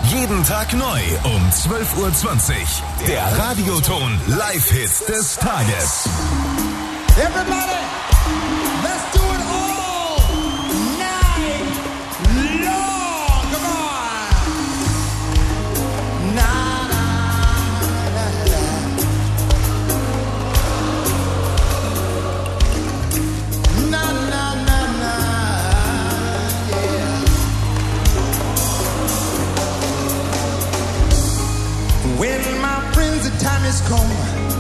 Jeden Tag neu um 12:20 Uhr. Der Radioton Live-Hit des Tages. Everybody, let's do it all night long. Come on. Na, na, na, na. Na, na, na, na, yeah. When my friends, the time has come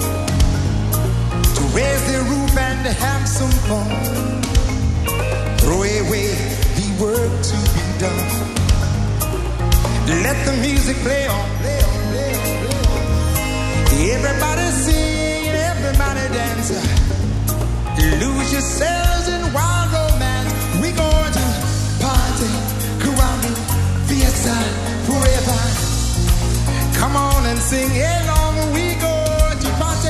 to raise the roof and have some fun. Throw away the work to be done. Let the music play on, play on, play on, play on. Everybody sing, everybody dance. Lose yourselves in wild romance. We going to party, caramba, fiesta, forever. Come on and sing along. We go to party.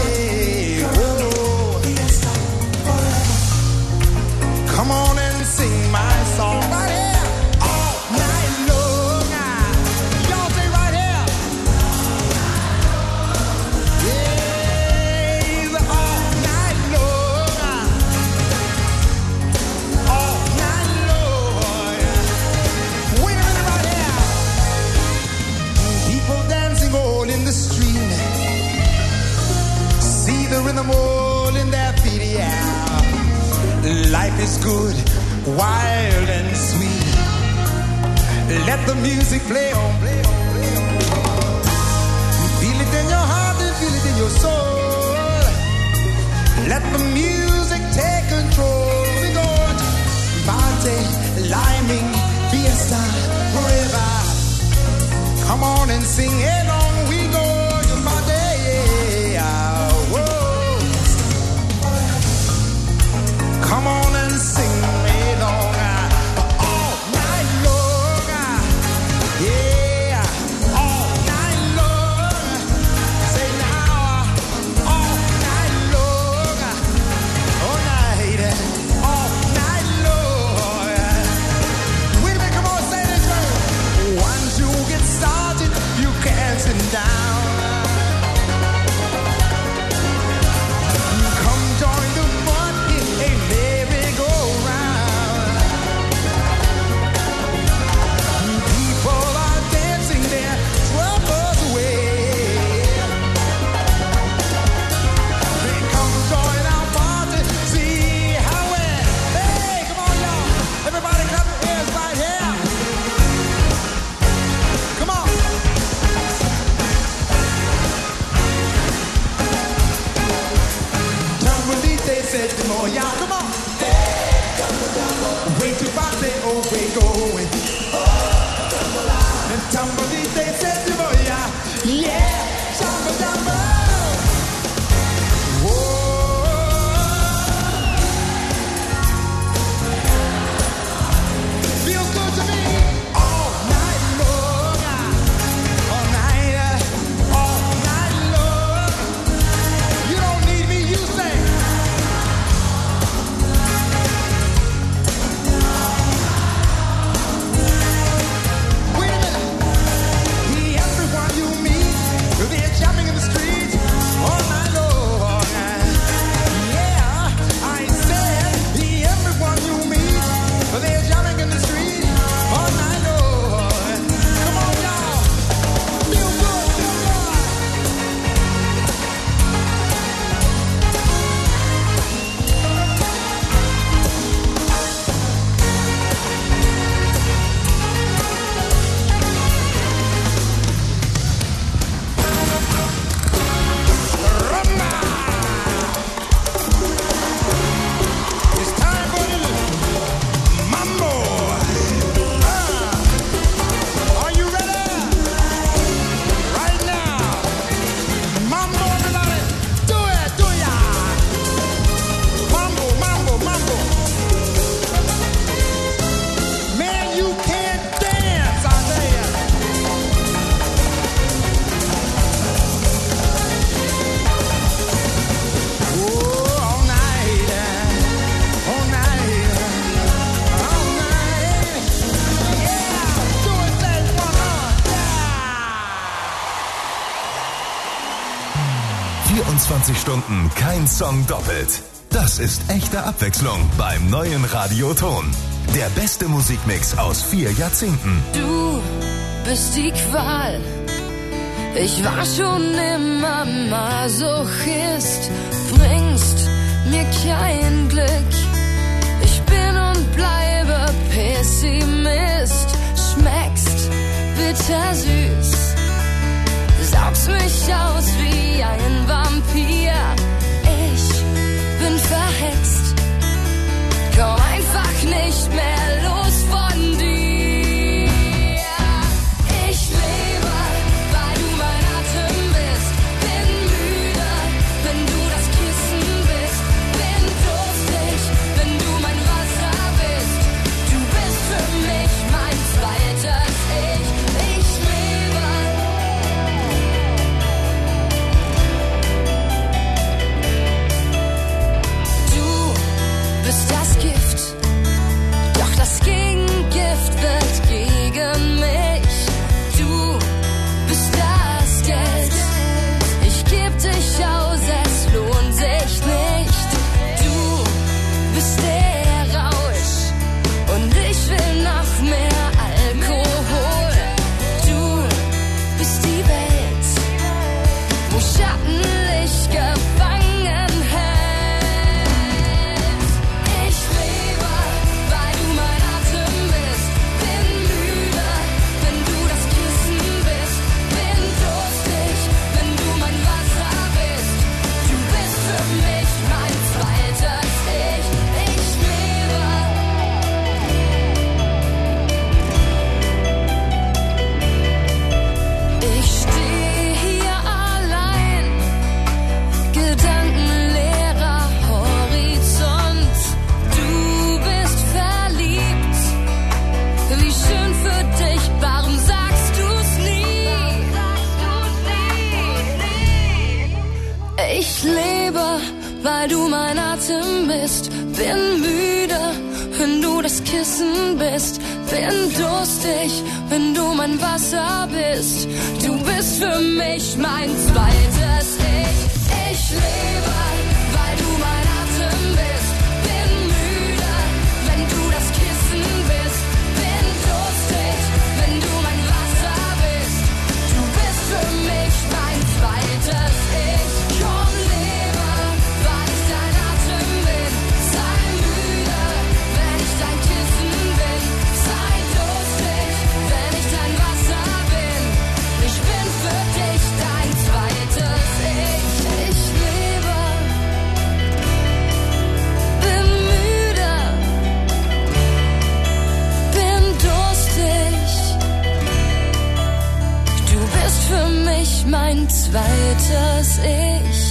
Come on and sing my song right here all night long. Y'all say right here. Yeah, all night long. All night long. Wait a minute right here. People dancing all in the street. See the rhythm all in their feet, yeah. Life is good, wild and sweet. Let the music play on, play on, play on. Feel it in your heart and feel it in your soul. Let the music take control. We go to party, liming, fiesta, forever. Come on and sing along. We go to party, yeah. Whoa. Come on and sing me long, all night long, yeah, all night long. Say now, all night long, all night long. Wait a minute, come on, say this word. Once you get started, you can't sit down. Come join the fun in a merry-go-round. People are dancing their troubles away. They come join our party, see how we're. Hey, come on, y'all. Everybody clap your hands right here. Come on. Tumbleweed, they said, come on, y'all, come on. Way to party, oh, we going. And tumbleweed, they said, come on, y'all. Yeah, jumbo, jumbo. Whoa. Feels good to me. All night long. All night long. You don't need me, you say. 24 Stunden kein Song doppelt. Das ist echte Abwechslung beim neuen Radioton. Der beste Musikmix aus 4 Jahrzehnten. Du bist die Qual. Ich war schon immer Masochist. Bringst mir kein Glück. Ich bin und bleibe Pessimist. Schmeckst bittersüß. Saugst mich aus wie ein Vampir. Ich bin verhext. Komm einfach nicht mehr los von dir. Ich lebe, weil du mein Atem bist. Bin müde, wenn du das Kissen bist. Bin durstig, wenn du mein Wasser bist. Du bist für mich mein zweites Ich. Ich lebe. Du bist das Gift, doch das Gegengift wird gegen mich. Du bist das Geld, ich geb dich aus, es lohnt sich nicht. Du bist der Rausch und ich will noch mehr Alkohol. Du bist die Welt, wo Schattenlicht gefangen hält. Ich lebe, weil du mein Atem bist. Bin müde, wenn du das Kissen bist. Bin durstig, wenn du mein Wasser bist. Du bist für mich mein zweites Ich. Ich lebe. Ich stehe hier allein, gedankenleerer Horizont. Du bist verliebt, wie schön für dich, warum sagst du's nie? Ich lebe, weil du mein Atem bist. Bin müde, wenn du das Kissen bist. Bin durstig, wenn du mein Wasser bist. Du bist für mich mein zweites Ich. Ich lebe, weil du mein Atem bist. Bin müde, wenn du das Kissen bist. Bin durstig, wenn du mein Wasser bist. Du bist für mich mein zweites Ich. Komm, lebe, weil ich dein Atem bin. Sei müde, wenn ich dein Kissen bin. Sei durstig, wenn ich dein Wasser bin. Ich bin für dich dein zweites Ich. Ich lebe, bin müde, bin durstig. Du bist für mich mein zweites Ich.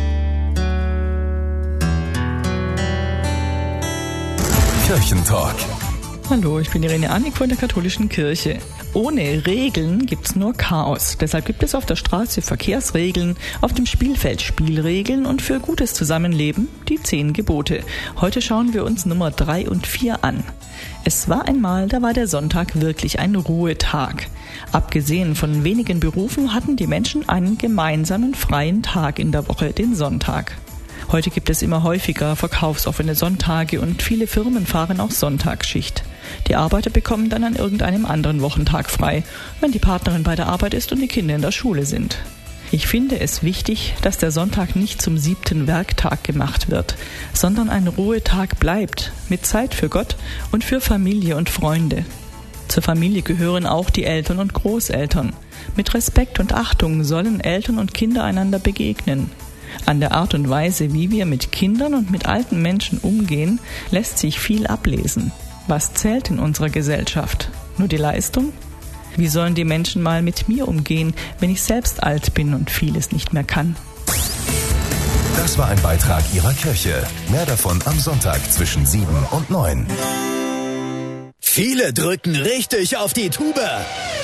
Kirchentalk. Hallo, ich bin Irene Annik von der Katholischen Kirche. Ohne Regeln gibt's nur Chaos. Deshalb gibt es auf der Straße Verkehrsregeln, auf dem Spielfeld Spielregeln und für gutes Zusammenleben die 10 Gebote. Heute schauen wir uns Nummer 3 und 4 an. Es war einmal, da war der Sonntag wirklich ein Ruhetag. Abgesehen von wenigen Berufen hatten die Menschen einen gemeinsamen freien Tag in der Woche, den Sonntag. Heute gibt es immer häufiger verkaufsoffene Sonntage und viele Firmen fahren auch Sonntagsschicht. Die Arbeiter bekommen dann an irgendeinem anderen Wochentag frei, wenn die Partnerin bei der Arbeit ist und die Kinder in der Schule sind. Ich finde es wichtig, dass der Sonntag nicht zum 7. Werktag gemacht wird, sondern ein Ruhetag bleibt, mit Zeit für Gott und für Familie und Freunde. Zur Familie gehören auch die Eltern und Großeltern. Mit Respekt und Achtung sollen Eltern und Kinder einander begegnen. An der Art und Weise, wie wir mit Kindern und mit alten Menschen umgehen, lässt sich viel ablesen. Was zählt in unserer Gesellschaft? Nur die Leistung? Wie sollen die Menschen mal mit mir umgehen, wenn ich selbst alt bin und vieles nicht mehr kann? Das war ein Beitrag Ihrer Kirche. Mehr davon am Sonntag zwischen 7 und 9. Viele drücken richtig auf die Tube.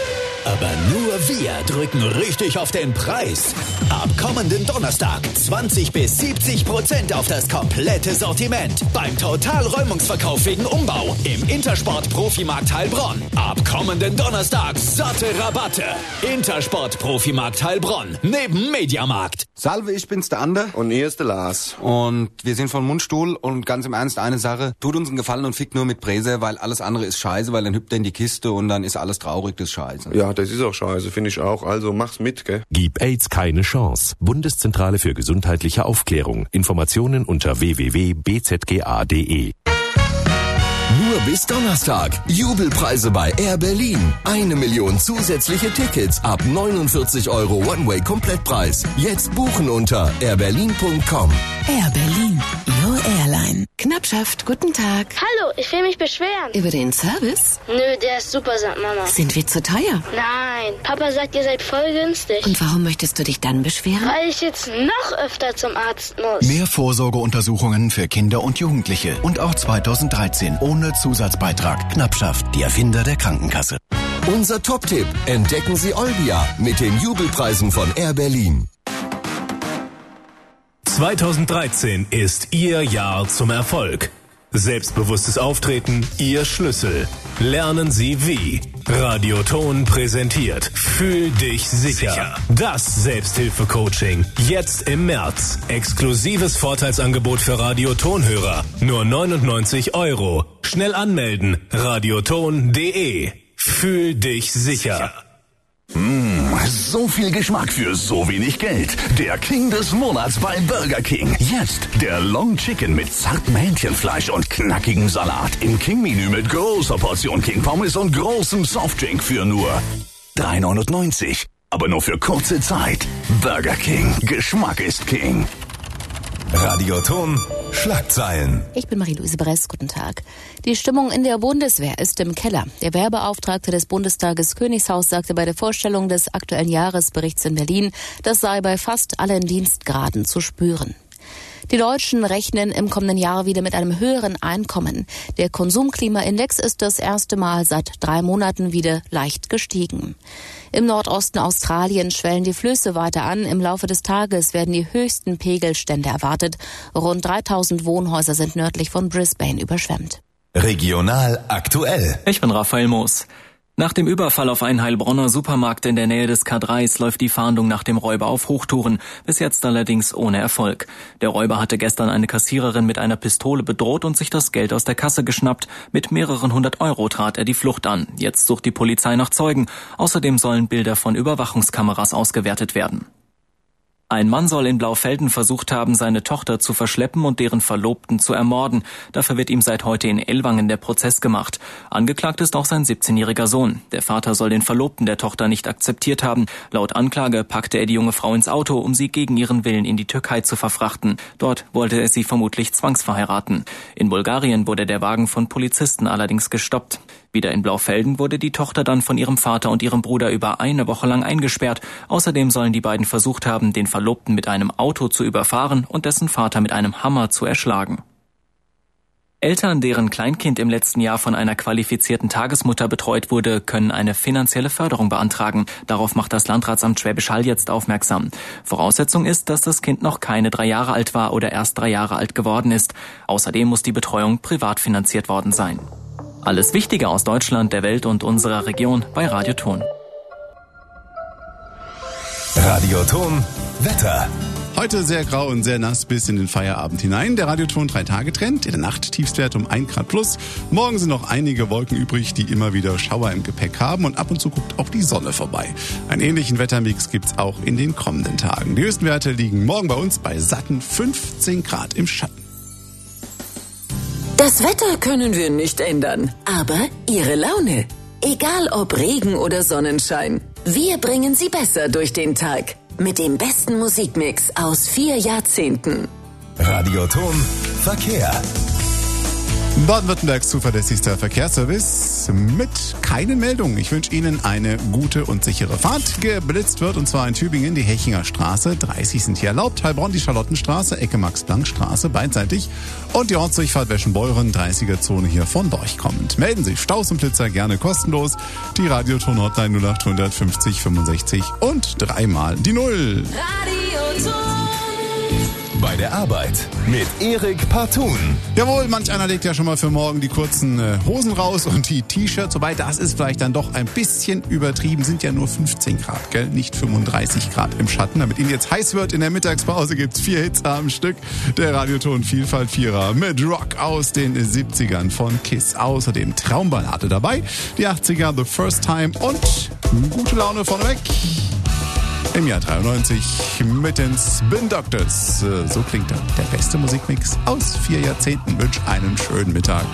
Aber nur wir drücken richtig auf den Preis. Ab kommenden Donnerstag 20-70% auf das komplette Sortiment. Beim Totalräumungsverkauf wegen Umbau im Intersport Profimarkt Heilbronn. Ab kommenden Donnerstag satte Rabatte. Intersport Profimarkt Heilbronn. Neben Mediamarkt. Salve, ich bin's, der Ander. Und hier ist der Lars. Und wir sind von Mundstuhl und ganz im Ernst eine Sache. Tut uns einen Gefallen und fickt nur mit Bräse, weil alles andere ist scheiße, weil dann hüpft er in die Kiste und dann ist alles traurig, das ist scheiße. Ja, das ist auch scheiße, finde ich auch. Also mach's mit, gell? Gib AIDS keine Chance. Bundeszentrale für gesundheitliche Aufklärung. Informationen unter www.bzga.de. Nur bis Donnerstag. Jubelpreise bei Air Berlin. 1 Million zusätzliche Tickets ab 49 € One-Way-Komplettpreis. Jetzt buchen unter airberlin.com. Air Berlin, your airline. Knappschaft, guten Tag. Hallo, ich will mich beschweren. Über den Service? Nö, der ist super, sagt Mama. Sind wir zu teuer? Nein, Papa sagt, ihr seid voll günstig. Und warum möchtest du dich dann beschweren? Weil ich jetzt noch öfter zum Arzt muss. Mehr Vorsorgeuntersuchungen für Kinder und Jugendliche. Und auch 2013 ohne Zusatzbeitrag. Knappschaft, die Erfinder der Krankenkasse. Unser Top-Tipp. Entdecken Sie Olbia mit den Jubelpreisen von Air Berlin. 2013 ist Ihr Jahr zum Erfolg. Selbstbewusstes Auftreten, Ihr Schlüssel. Lernen Sie wie. Radioton präsentiert Fühl dich sicher. Das Selbsthilfe-Coaching. Jetzt im März. Exklusives Vorteilsangebot für Radiotonhörer. Nur 99 €. Schnell anmelden. radioton.de. Fühl dich sicher. So viel Geschmack für so wenig Geld. Der King des Monats bei Burger King. Jetzt der Long Chicken mit zartem Hähnchenfleisch und knackigem Salat. Im King-Menü mit großer Portion King Pommes und großem Softdrink für nur 3,99 €. Aber nur für kurze Zeit. Burger King. Geschmack ist King. Radioton Schlagzeilen. Ich bin Marie-Louise Bress, guten Tag. Die Stimmung in der Bundeswehr ist im Keller. Der Wehrbeauftragte des Bundestages Königshaus sagte bei der Vorstellung des aktuellen Jahresberichts in Berlin, das sei bei fast allen Dienstgraden zu spüren. Die Deutschen rechnen im kommenden Jahr wieder mit einem höheren Einkommen. Der Konsumklimaindex ist das erste Mal seit 3 Monaten wieder leicht gestiegen. Im Nordosten Australien schwellen die Flüsse weiter an. Im Laufe des Tages werden die höchsten Pegelstände erwartet. Rund 3000 Wohnhäuser sind nördlich von Brisbane überschwemmt. Regional aktuell. Ich bin Raphael Moos. Nach dem Überfall auf einen Heilbronner Supermarkt in der Nähe des K3s läuft die Fahndung nach dem Räuber auf Hochtouren, bis jetzt allerdings ohne Erfolg. Der Räuber hatte gestern eine Kassiererin mit einer Pistole bedroht und sich das Geld aus der Kasse geschnappt. Mit mehreren 100 € trat er die Flucht an. Jetzt sucht die Polizei nach Zeugen. Außerdem sollen Bilder von Überwachungskameras ausgewertet werden. Ein Mann soll in Blaufelden versucht haben, seine Tochter zu verschleppen und deren Verlobten zu ermorden. Dafür wird ihm seit heute in Ellwangen der Prozess gemacht. Angeklagt ist auch sein 17-jähriger Sohn. Der Vater soll den Verlobten der Tochter nicht akzeptiert haben. Laut Anklage packte er die junge Frau ins Auto, um sie gegen ihren Willen in die Türkei zu verfrachten. Dort wollte er sie vermutlich zwangsverheiraten. In Bulgarien wurde der Wagen von Polizisten allerdings gestoppt. Wieder in Blaufelden wurde die Tochter dann von ihrem Vater und ihrem Bruder über eine Woche lang eingesperrt. Außerdem sollen die beiden versucht haben, den Verlobten mit einem Auto zu überfahren und dessen Vater mit einem Hammer zu erschlagen. Eltern, deren Kleinkind im letzten Jahr von einer qualifizierten Tagesmutter betreut wurde, können eine finanzielle Förderung beantragen. Darauf macht das Landratsamt Schwäbisch Hall jetzt aufmerksam. Voraussetzung ist, dass das Kind noch keine 3 Jahre alt war oder erst 3 Jahre alt geworden ist. Außerdem muss die Betreuung privat finanziert worden sein. Alles Wichtige aus Deutschland, der Welt und unserer Region bei Radioton. Radioton Wetter. Heute sehr grau und sehr nass bis in den Feierabend hinein. Der Radioton 3-Tage-Trend. In der Nacht Tiefstwert um 1 Grad plus. Morgen sind noch einige Wolken übrig, die immer wieder Schauer im Gepäck haben. Und ab und zu guckt auch die Sonne vorbei. Einen ähnlichen Wettermix gibt's auch in den kommenden Tagen. Die höchsten Werte liegen morgen bei uns bei satten 15 Grad im Schatten. Das Wetter können wir nicht ändern, aber Ihre Laune. Egal ob Regen oder Sonnenschein, wir bringen Sie besser durch den Tag. Mit dem besten Musikmix aus 4 Jahrzehnten. Radioton Verkehr. Baden-Württembergs zuverlässigster Verkehrsservice mit keinen Meldungen. Ich wünsche Ihnen eine gute und sichere Fahrt. Geblitzt wird, und zwar in Tübingen, die Hechinger Straße. 30 sind hier erlaubt. Heilbronn, die Charlottenstraße, Ecke Max-Planck-Straße, beidseitig. Und die Ortsdurchfahrt Weschenbeuren, 30er-Zone hier von Dorch kommend. Melden Sie Staus und Blitzer gerne kostenlos. Die Radioton-Hotline 0800 50 65 und 3 mal die 0. Bei der Arbeit mit Erik Partun. Jawohl, manch einer legt ja schon mal für morgen die kurzen Hosen raus und die T-Shirts. Wobei, das ist vielleicht dann doch ein bisschen übertrieben. Sind ja nur 15 Grad, gell? Nicht 35 Grad im Schatten. Damit Ihnen jetzt heiß wird, in der Mittagspause gibt's 4 Hits am Stück. Der Radioton Vielfalt Vierer mit Rock aus den 70ern von Kiss. Außerdem Traumballade dabei. Die 80er, The First Time und gute Laune vorneweg. Im Jahr 93 mit den Spin Doctors. So klingt dann der beste Musikmix aus 4 Jahrzehnten. Wünsch einen schönen Mittag.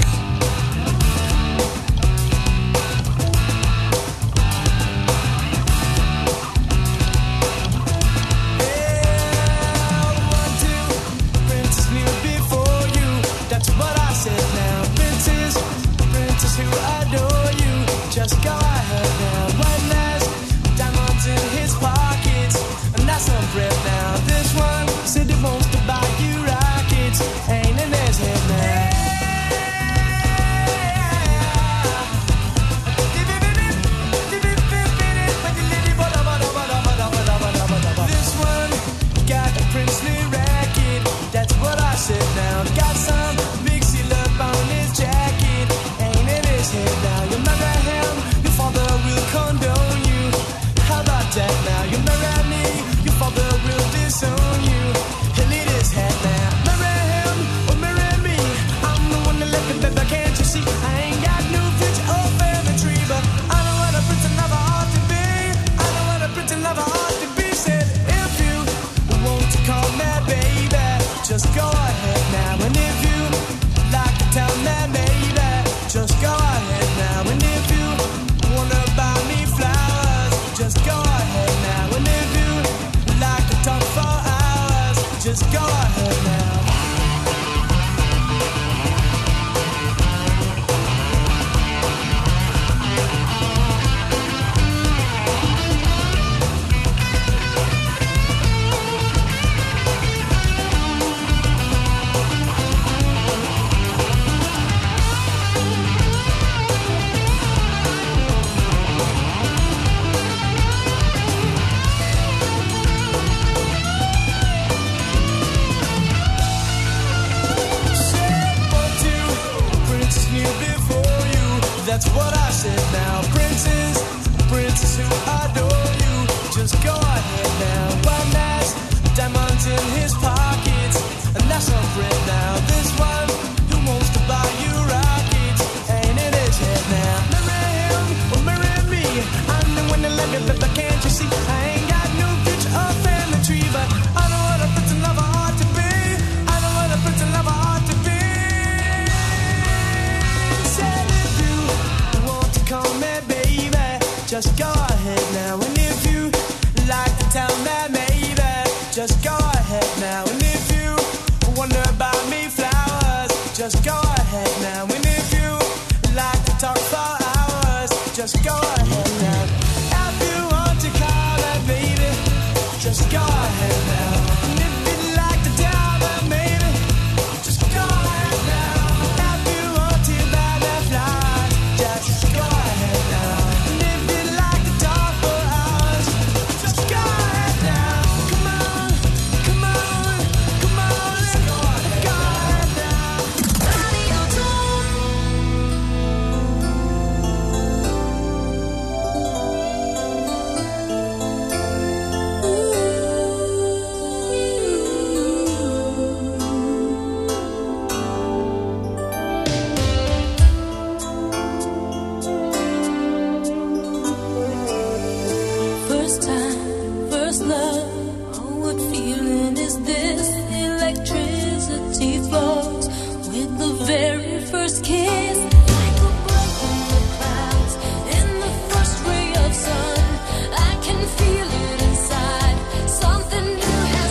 Just go ahead now, and if you like to tell me, maybe just go ahead now, and if you wonder about me flowers, just go ahead now, and if you like to talk for hours, just go ahead now. If you want to call me, baby, just go ahead now, and if you'd like to tell me, maybe just go ahead now. If you want to buy me flowers, just go ahead now.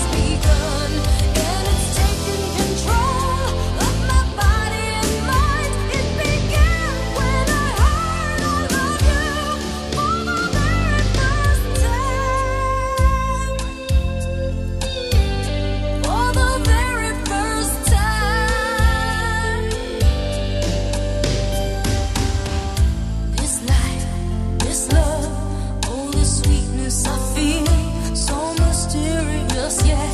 Control of my body and mind. the sweetness I feel, so mysterious, yeah.